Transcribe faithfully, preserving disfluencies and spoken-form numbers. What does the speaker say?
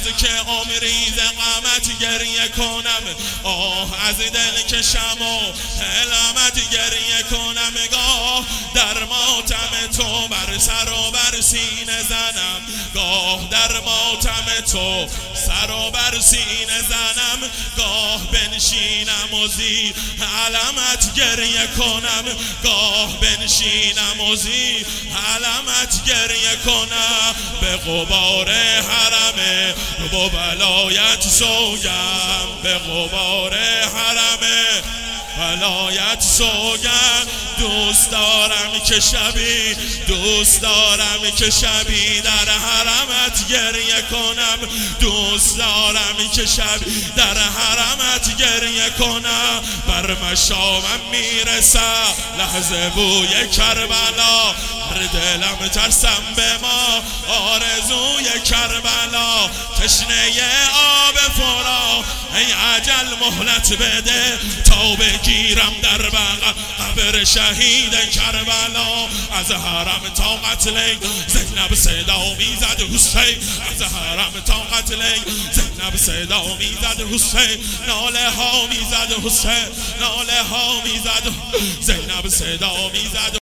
که عمری ز غمت گریه کنم، آه از دل کشم و علمت گریه کنم. گاه در ماتم تو بر سر و بر سینه زنم، گاه در ماتم تو سر و بر سینه زنم. گاه بنشینم و زی علمت گریه کنم، گاه بنشینم و زی علمت گریه کنم. به غبار حرم با ولایت سوگم، به غبار حرم ولایت سوگم. دوست دارم که شبی، دوست دارم که شبی در حرمت گریه کنم، دوست دارم که شبی در حرمت گریه کنم. بر مشامم میرسه لحظه بوی کربلا، هر دلم ترسم به ما آرزوی کربلا. تشنه آب فرا ای اجل مهلت بده، تا بگیرم در بغل قبر شهید کربلا. از حرم تا قتل زینب صدا میزد حسین، از حرم تا قتل زینب صدا میزد حسین. ناله ها میزد حسین، ناله ها میزد زینب صدا میزد